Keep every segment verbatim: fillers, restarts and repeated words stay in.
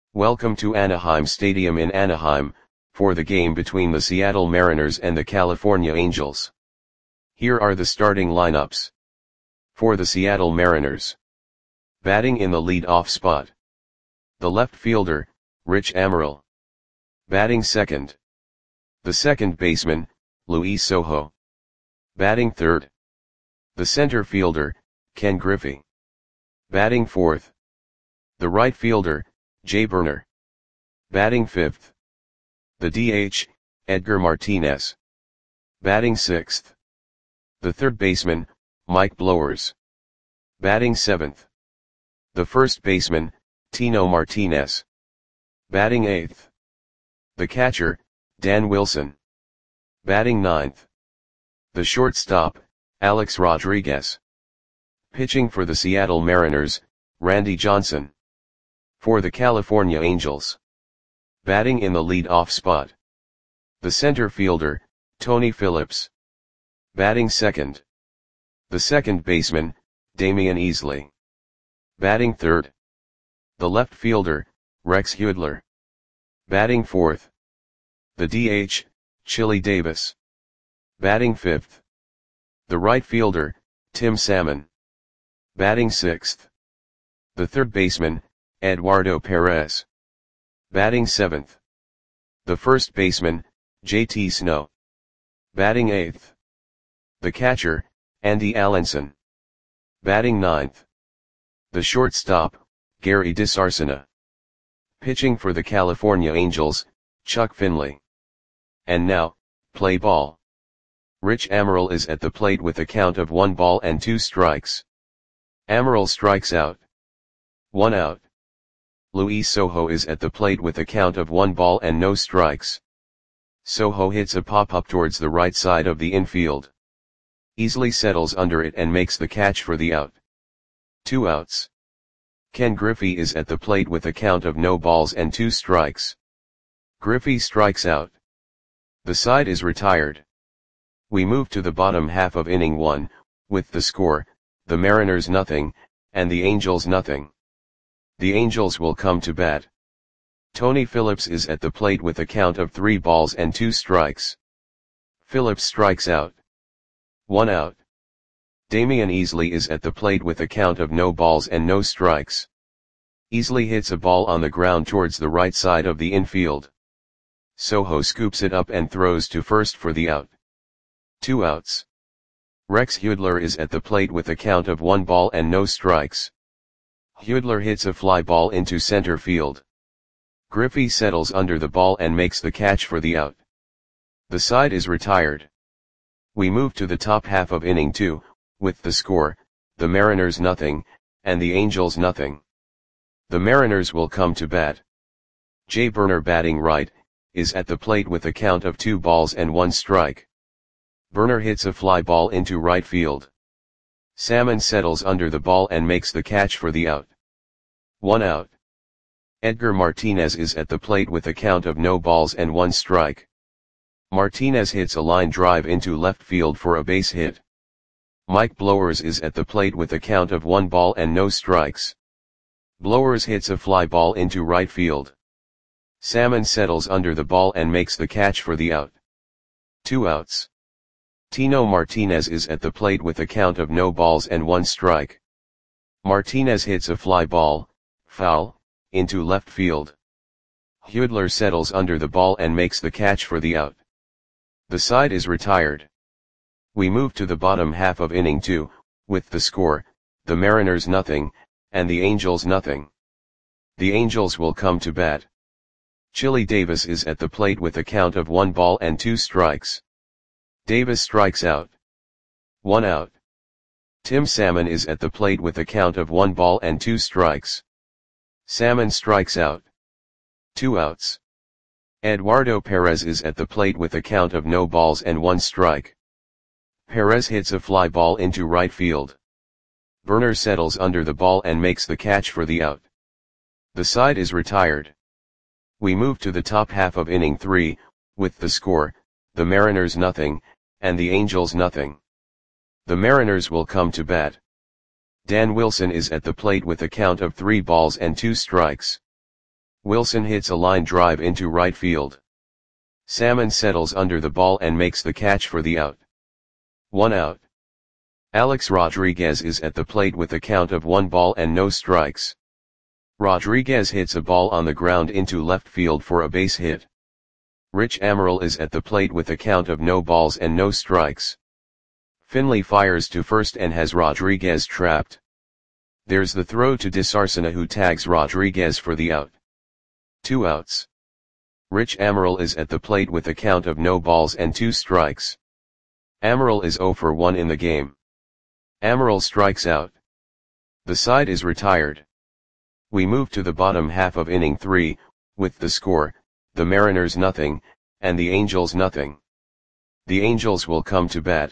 Welcome to Anaheim Stadium in Anaheim, for the game between the Seattle Mariners and the California Angels. Here are the starting lineups. For the Seattle Mariners. Batting in the lead-off spot. The left fielder, Rich Amaral. Batting second. The second baseman, Luis Sojo. Batting third. The center fielder, Ken Griffey. Batting fourth. The right fielder, Jay Burner. Batting fifth. The D H, Edgar Martinez. Batting sixth. The third baseman, Mike Blowers. Batting seventh. The first baseman, Tino Martinez. Batting eighth. The catcher, Dan Wilson. Batting ninth. The shortstop, Alex Rodriguez. Pitching for the Seattle Mariners, Randy Johnson. For the California Angels. Batting in the lead-off spot. The center fielder, Tony Phillips. Batting second. The second baseman, Damian Easley. Batting third. The left fielder, Rex Hudler. Batting fourth. The D H, Chili Davis. Batting fifth. The right fielder, Tim Salmon. Batting sixth. The third baseman, Eduardo Perez. Batting seventh. The first baseman, J T Snow. Batting eighth. The catcher, Andy Allenson. Batting ninth. The shortstop, Gary DeSarcina. Pitching for the California Angels, Chuck Finley. And now, play ball. Rich Amaral is at the plate with a count of one ball and two strikes. Amaral strikes out. One out. Luis Sojo is at the plate with a count of one ball and no strikes. Sojo hits a pop-up towards the right side of the infield. Easley settles under it and makes the catch for the out. Two outs. Ken Griffey is at the plate with a count of no balls and two strikes. Griffey strikes out. The side is retired. We move to the bottom half of inning one, with the score, the Mariners nothing, and the Angels nothing. The Angels will come to bat. Tony Phillips is at the plate with a count of three balls and two strikes. Phillips strikes out. One out. Damian Easley is at the plate with a count of no balls and no strikes. Easley hits a ball on the ground towards the right side of the infield. Sojo scoops it up and throws to first for the out. Two outs. Rex Hudler is at the plate with a count of one ball and no strikes. Hudler hits a fly ball into center field. Griffey settles under the ball and makes the catch for the out. The side is retired. We move to the top half of inning two, with the score, the Mariners nothing, and the Angels nothing. The Mariners will come to bat. Jay Burner batting right, is at the plate with a count of two balls and one strike. Burner hits a fly ball into right field. Salmon settles under the ball and makes the catch for the out. One out. Edgar Martinez is at the plate with a count of no balls and one strike. Martinez hits a line drive into left field for a base hit. Mike Blowers is at the plate with a count of one ball and no strikes. Blowers hits a fly ball into right field. Salmon settles under the ball and makes the catch for the out. Two outs. Tino Martinez is at the plate with a count of no balls and one strike. Martinez hits a fly ball, foul, into left field. Hudler settles under the ball and makes the catch for the out. The side is retired. We move to the bottom half of inning two, with the score, the Mariners nothing, and the Angels nothing. The Angels will come to bat. Chili Davis is at the plate with a count of one ball and two strikes. Davis strikes out. One out. Tim Salmon is at the plate with a count of one ball and two strikes. Salmon strikes out. Two outs. Eduardo Perez is at the plate with a count of no balls and one strike. Perez hits a fly ball into right field. Burner settles under the ball and makes the catch for the out. The side is retired. We move to the top half of inning three, with the score, the Mariners nothing, and the Angels nothing. The Mariners will come to bat. Dan Wilson is at the plate with a count of three balls and two strikes. Wilson hits a line drive into right field. Salmon settles under the ball and makes the catch for the out. One out. Alex Rodriguez is at the plate with a count of one ball and no strikes. Rodriguez hits a ball on the ground into left field for a base hit. Rich Amaral is at the plate with a count of no balls and no strikes. Finley fires to first and has Rodriguez trapped. There's the throw to DeSarcina, who tags Rodriguez for the out. Two outs. Rich Amaral is at the plate with a count of no balls and two strikes. Amaral is zero for one in the game. Amaral strikes out. The side is retired. We move to the bottom half of inning three, with the score, the Mariners nothing, and the Angels nothing. The Angels will come to bat.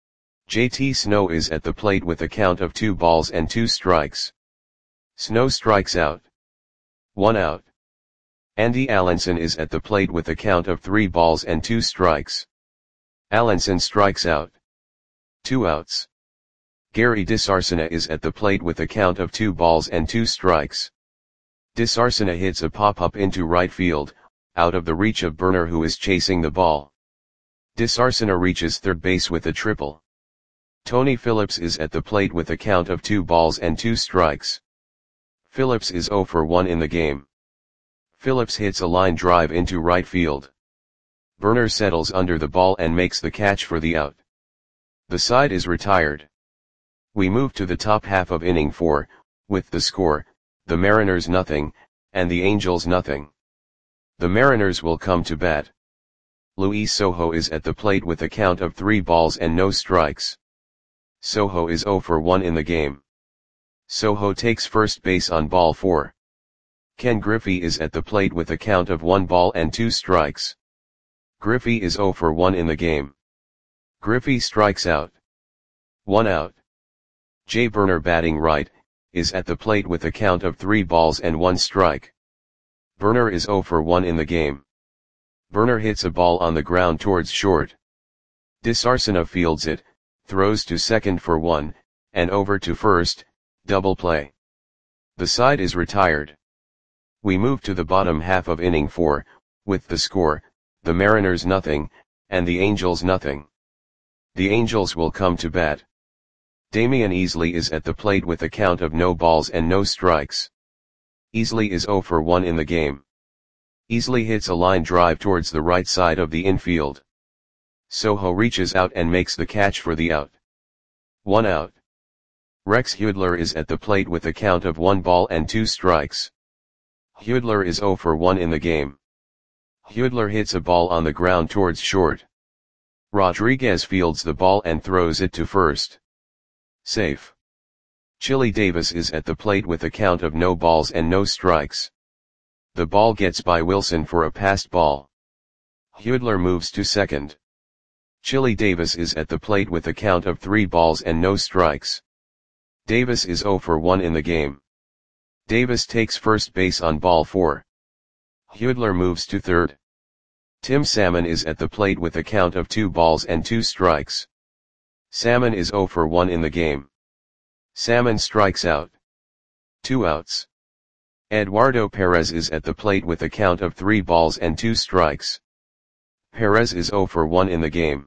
J T Snow is at the plate with a count of two balls and two strikes. Snow strikes out. One out. Andy Allenson is at the plate with a count of three balls and two strikes. Allenson strikes out. Two outs. Gary DeSarcina is at the plate with a count of two balls and two strikes. DeSarcina hits a pop-up into right field, out of the reach of Burner, who is chasing the ball. DeSarcina reaches third base with a triple. Tony Phillips is at the plate with a count of two balls and two strikes. Phillips is zero for one in the game. Phillips hits a line drive into right field. Burner settles under the ball and makes the catch for the out. The side is retired. We move to the top half of inning four, with the score, the Mariners nothing, and the Angels nothing. The Mariners will come to bat. Luis Sojo is at the plate with a count of three balls and no strikes. Sojo is zero for one in the game. Sojo takes first base on ball four. Ken Griffey is at the plate with a count of one ball and two strikes. Griffey is zero for one in the game. Griffey strikes out. One out. Jay Burner, batting right, is at the plate with a count of three balls and one strike. Burner is zero for one in the game. Burner hits a ball on the ground towards short. DeSarcina fields it, throws to second for one, and over to first, double play. The side is retired. We move to the bottom half of inning four, with the score, the Mariners nothing, and the Angels nothing. The Angels will come to bat. Damian Easley is at the plate with a count of no balls and no strikes. Easley is zero for one in the game. Easley hits a line drive towards the right side of the infield. Sojo reaches out and makes the catch for the out. One out. Rex Hudler is at the plate with a count of one ball and two strikes. Hudler is zero for one in the game. Hudler hits a ball on the ground towards short. Rodriguez fields the ball and throws it to first. Safe. Chili Davis is at the plate with a count of no balls and no strikes. The ball gets by Wilson for a passed ball. Hudler moves to second. Chili Davis is at the plate with a count of three balls and no strikes. Davis is zero for one in the game. Davis takes first base on ball four. Hudler moves to third. Tim Salmon is at the plate with a count of two balls and two strikes. Salmon is zero for one in the game. Salmon strikes out. Two outs. Eduardo Perez is at the plate with a count of three balls and two strikes. Perez is zero for one in the game.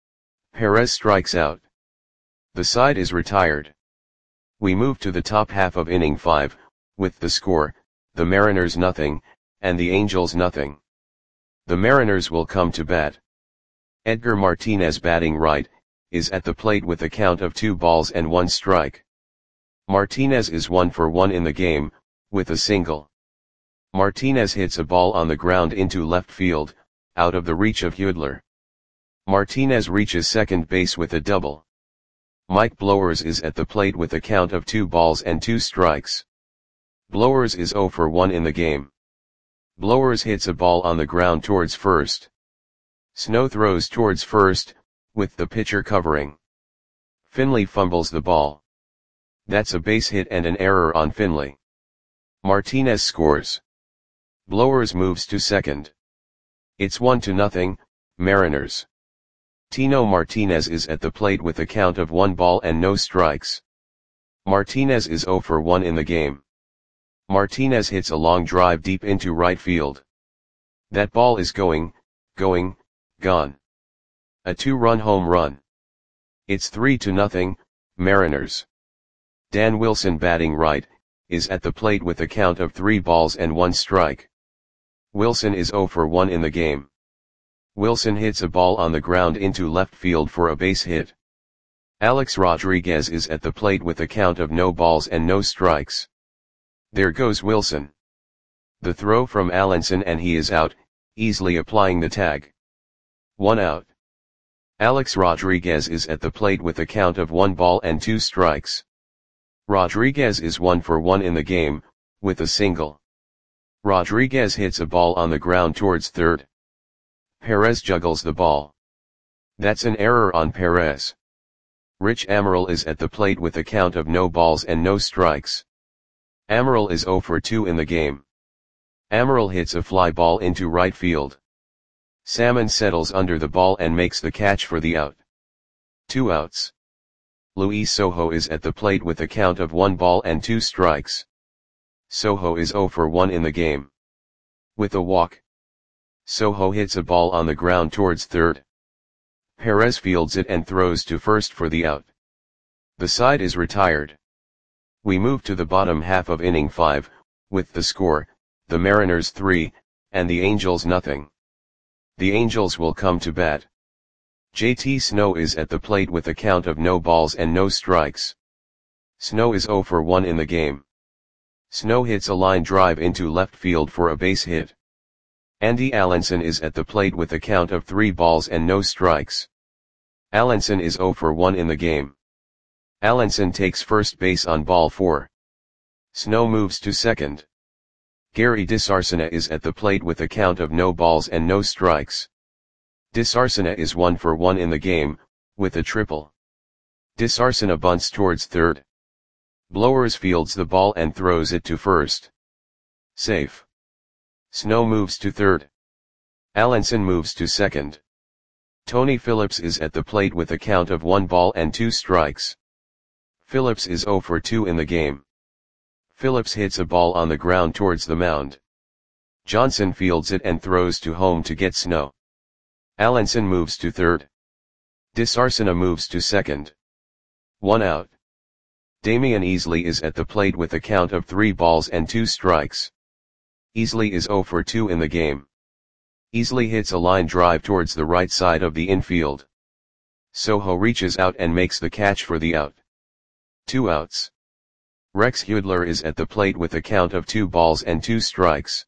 Perez strikes out. The side is retired. We move to the top half of inning five, with the score, the Mariners nothing, and the Angels nothing. The Mariners will come to bat. Edgar Martinez, batting right, is at the plate with a count of two balls and one strike. Martinez is one for one in the game, with a single. Martinez hits a ball on the ground into left field, out of the reach of Hudler. Martinez reaches second base with a double. Mike Blowers is at the plate with a count of two balls and two strikes. Blowers is zero for one in the game. Blowers hits a ball on the ground towards first. Snow throws towards first, with the pitcher covering. Finley fumbles the ball. That's a base hit and an error on Finley. Martinez scores. Blowers moves to second. It's one to nothing, Mariners. Tino Martinez is at the plate with a count of one ball and no strikes. Martinez is zero for one in the game. Martinez hits a long drive deep into right field. That ball is going, going, gone. A two-run home run. It's three to nothing, Mariners. Dan Wilson, batting right, is at the plate with a count of three balls and one strike. Wilson is zero for one in the game. Wilson hits a ball on the ground into left field for a base hit. Alex Rodriguez is at the plate with a count of no balls and no strikes. There goes Wilson. The throw from Allenson and he is out, easily applying the tag. One out. Alex Rodriguez is at the plate with a count of one ball and two strikes. Rodriguez is one for one in the game, with a single. Rodriguez hits a ball on the ground towards third. Perez juggles the ball. That's an error on Perez. Rich Amaral is at the plate with a count of no balls and no strikes. Amaral is zero for two in the game. Amaral hits a fly ball into right field. Salmon settles under the ball and makes the catch for the out. Two outs. Luis Sojo is at the plate with a count of one ball and two strikes. Sojo is zero for one in the game. With a walk. Sojo hits a ball on the ground towards third. Perez fields it and throws to first for the out. The side is retired. We move to the bottom half of inning five, with the score, the Mariners three, and the Angels nothing. The Angels will come to bat. J T Snow is at the plate with a count of no balls and no strikes. Snow is zero for one in the game. Snow hits a line drive into left field for a base hit. Andy Allenson is at the plate with a count of three balls and no strikes. Allenson is zero for one in the game. Allenson takes first base on ball four. Snow moves to second. Gary DeSarcina is at the plate with a count of no balls and no strikes. DeSarcina is one for one in the game, with a triple. DeSarcina bunts towards third. Blowers fields the ball and throws it to first. Safe. Snow moves to third. Allenson moves to second. Tony Phillips is at the plate with a count of one ball and two strikes. Phillips is zero for two in the game. Phillips hits a ball on the ground towards the mound. Johnson fields it and throws to home to get Snow. Allenson moves to third. DeSarcina moves to second. One out. Damian Easley is at the plate with a count of three balls and two strikes. Easley is zero for two in the game. Easley hits a line drive towards the right side of the infield. Sojo reaches out and makes the catch for the out. Two outs. Rex Hudler is at the plate with a count of two balls and two strikes.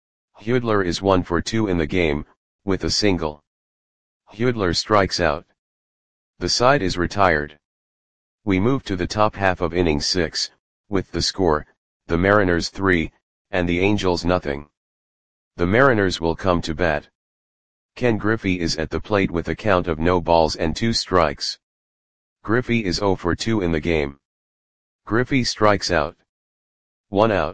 Hudler is one for two in the game, with a single. Hudler strikes out. The side is retired. We move to the top half of inning six, with the score, the Mariners three, and the Angels nothing. The Mariners will come to bat. Ken Griffey is at the plate with a count of no balls and two strikes. Griffey is zero for two in the game. Griffey strikes out. One out.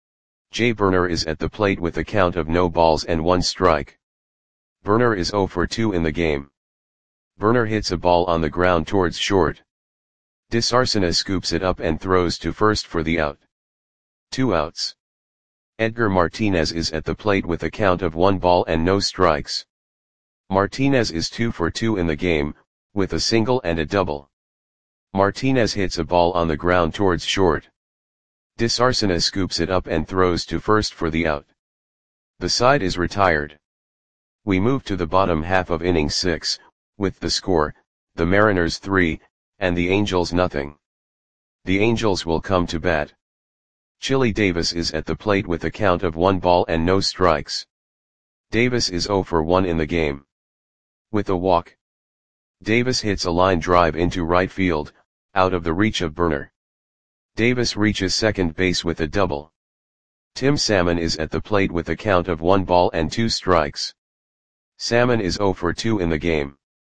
Jay Burner is at the plate with a count of no balls and one strike. Burner is zero for two in the game. Burner hits a ball on the ground towards short. DeSarcina scoops it up and throws to first for the out. Two outs. Edgar Martinez is at the plate with a count of one ball and no strikes. Martinez is two for two in the game, with a single and a double. Martinez hits a ball on the ground towards short. DeSarcina scoops it up and throws to first for the out. The side is retired. We move to the bottom half of inning six, with the score, the Mariners three, and the Angels nothing. The Angels will come to bat. Chili Davis is at the plate with a count of one ball and no strikes. Davis is zero for one in the game. With a walk. Davis hits a line drive into right field, out of the reach of Burner. Davis reaches second base with a double. Tim Salmon is at the plate with a count of one ball and two strikes. Salmon is zero for two in the game.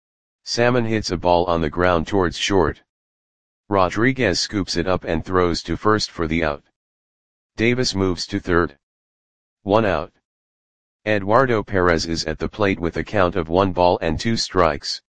Salmon hits a ball on the ground towards short. Rodriguez scoops it up and throws to first for the out. Davis moves to third. One out. Eduardo Perez is at the plate with a count of one ball and two strikes.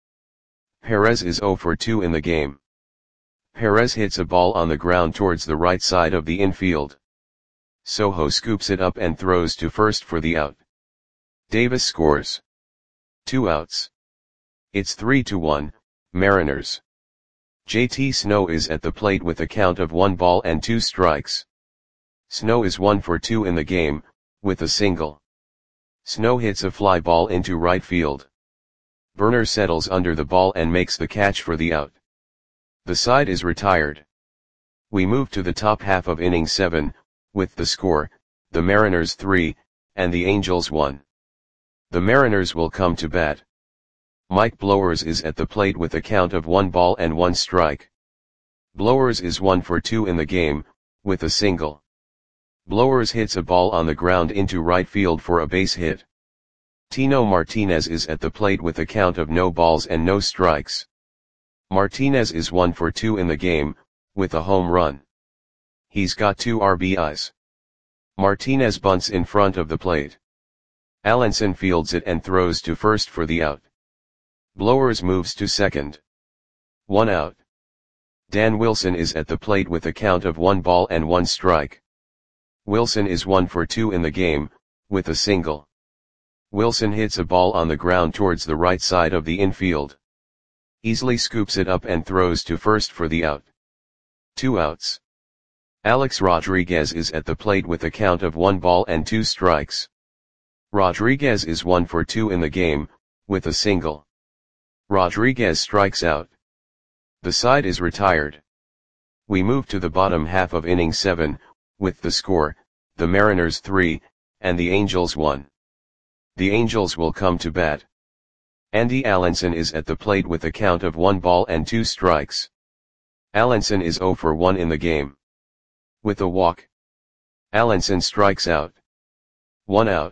Perez is zero for two in the game. Perez hits a ball on the ground towards the right side of the infield. Soho scoops it up and throws to first for the out. Davis scores. Two outs. It's three to one, Mariners. J T Snow is at the plate with a count of one ball and two strikes. Snow is one for two in the game, with a single. Snow hits a fly ball into right field. Burner settles under the ball and makes the catch for the out. The side is retired. We move to the top half of inning seven, with the score, the Mariners three, and the Angels one. The Mariners will come to bat. Mike Blowers is at the plate with a count of one ball and one strike. Blowers is one for two in the game, with a single. Blowers hits a ball on the ground into right field for a base hit. Tino Martinez is at the plate with a count of no balls and no strikes. Martinez is one for two in the game, with a home run. He's got two R B Is. Martinez bunts in front of the plate. Allenson fields it and throws to first for the out. Blowers moves to second. One out. Dan Wilson is at the plate with a count of one ball and one strike. Wilson is one for two in the game, with a single. Wilson hits a ball on the ground towards the right side of the infield. Easily scoops it up and throws to first for the out. Two outs. Alex Rodriguez is at the plate with a count of one ball and two strikes. Rodriguez is one for two in the game, with a single. Rodriguez strikes out. The side is retired. We move to the bottom half of inning seven, with the score, the Mariners three, and the Angels one. The Angels will come to bat. Andy Allenson is at the plate with a count of one ball and two strikes. Allenson is zero for one in the game. With a walk. Allenson strikes out. One out.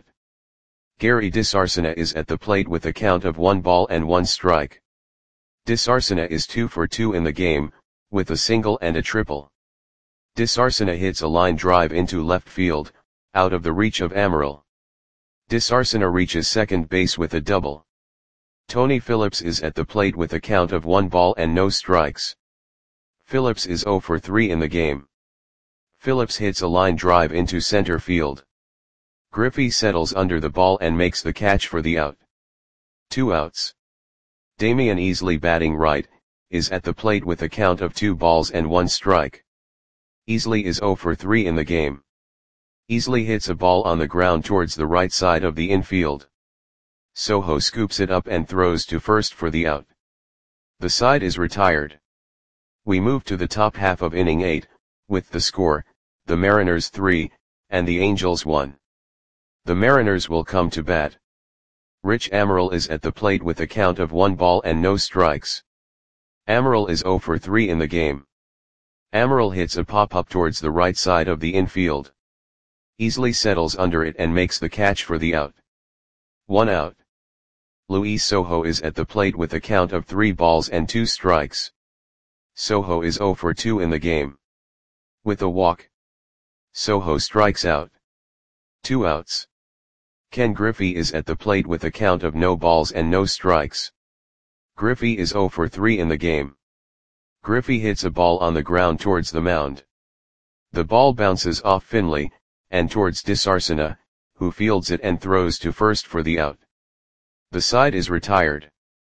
Gary DeSarcina is at the plate with a count of one ball and one strike. DeSarcina is two for two in the game, with a single and a triple. DeSarcina hits a line drive into left field, out of the reach of Amaral. DeSarcina reaches second base with a double. Tony Phillips is at the plate with a count of one ball and no strikes. Phillips is zero for three in the game. Phillips hits a line drive into center field. Griffey settles under the ball and makes the catch for the out. Two outs. Damian Easley, batting right, is at the plate with a count of two balls and one strike. Easley is zero for three in the game. Easley hits a ball on the ground towards the right side of the infield. Soho scoops it up and throws to first for the out. The side is retired. We move to the top half of inning eight, with the score, the Mariners three, and the Angels one. The Mariners will come to bat. Rich Amaral is at the plate with a count of one ball and no strikes. Amaral is zero for three in the game. Amaral hits a pop-up towards the right side of the infield. Easley settles under it and makes the catch for the out. One out. Luis Soho is at the plate with a count of three balls and two strikes. Soho is zero for two in the game. With a walk. Soho strikes out. Two outs. Ken Griffey is at the plate with a count of no balls and no strikes. Griffey is zero for three in the game. Griffey hits a ball on the ground towards the mound. The ball bounces off Finley, and towards DeSarcina, who fields it and throws to first for the out. The side is retired.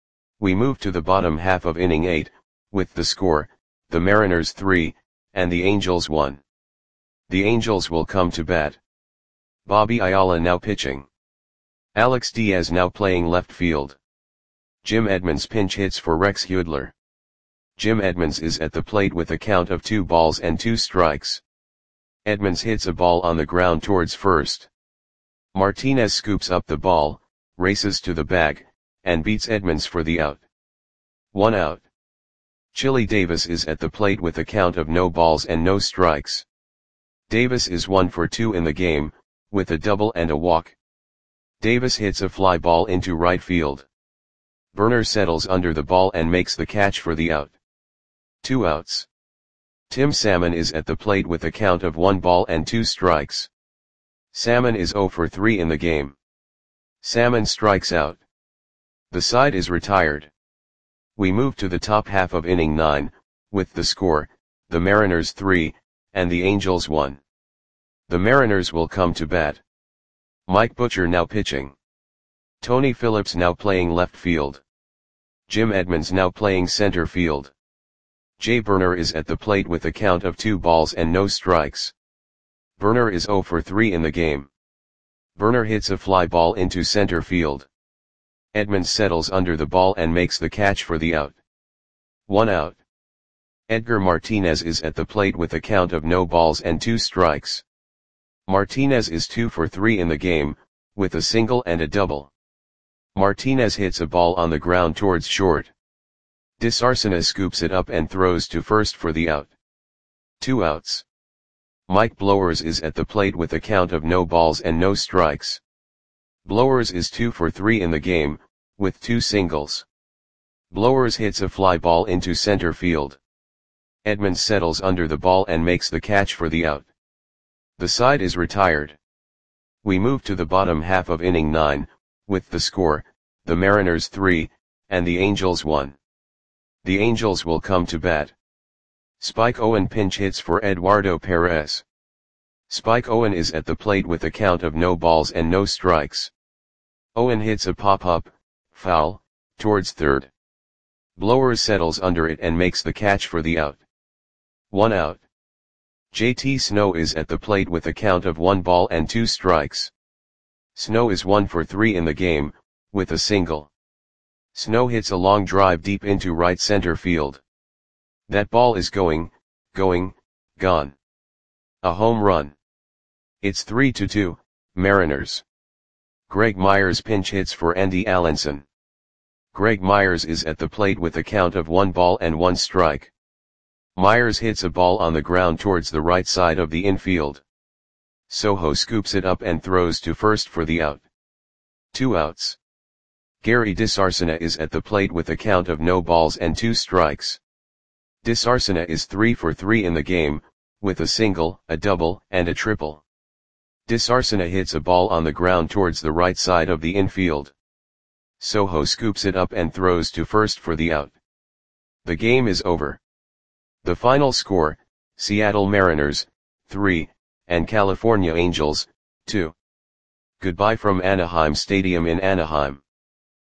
We move to the bottom half of inning eight, with the score, the Mariners three, and the Angels one. The Angels will come to bat. Bobby Ayala now pitching. Alex Diaz now playing left field. Jim Edmonds pinch hits for Rex Hudler. Jim Edmonds is at the plate with a count of two balls and two strikes. Edmonds hits a ball on the ground towards first. Martinez scoops up the ball, races to the bag, and beats Edmonds for the out. One out. Chili Davis is at the plate with a count of no balls and no strikes. Davis is one for two in the game, with a double and a walk. Davis hits a fly ball into right field. Burner settles under the ball and makes the catch for the out. Two outs. Tim Salmon is at the plate with a count of one ball and two strikes. Salmon is zero for three in the game. Salmon strikes out. The side is retired. We move to the top half of inning nine, with the score, the Mariners three, and the Angels one. The Mariners will come to bat. Mike Butcher now pitching. Tony Phillips now playing left field. Jim Edmonds now playing center field. Jay Burner is at the plate with a count of two balls and no strikes. Burner is zero for three in the game. Burner hits a fly ball into center field. Edmonds settles under the ball and makes the catch for the out. One out. Edgar Martinez is at the plate with a count of no balls and two strikes. Martinez is two for three in the game, with a single and a double. Martinez hits a ball on the ground towards short. DeSarcina scoops it up and throws to first for the out. Two outs. Mike Blowers is at the plate with a count of no balls and no strikes. Blowers is two for three in the game, with two singles. Blowers hits a fly ball into center field. Edmonds settles under the ball and makes the catch for the out. The side is retired. We move to the bottom half of inning nine, with the score, the Mariners three, and the Angels one. The Angels will come to bat. Spike Owen pinch hits for Eduardo Perez. Spike Owen is at the plate with a count of no balls and no strikes. Owen hits a pop-up, foul, towards third. Blowers settles under it and makes the catch for the out. One out. J T Snow is at the plate with a count of one ball and two strikes. Snow is one for three in the game, with a single. Snow hits a long drive deep into right center field. That ball is going, going, gone. A home run. It's three to two, Mariners. Greg Myers pinch hits for Andy Allenson. Greg Myers is at the plate with a count of one ball and one strike. Myers hits a ball on the ground towards the right side of the infield. Soho scoops it up and throws to first for the out. Two outs. Gary DeSarcina is at the plate with a count of no balls and two strikes. DeSarcina is three for three in the game, with a single, a double, and a triple. DeSarcina hits a ball on the ground towards the right side of the infield. Soho scoops it up and throws to first for the out. The game is over. The final score, Seattle Mariners, three, and California Angels, two. Goodbye from Anaheim Stadium in Anaheim.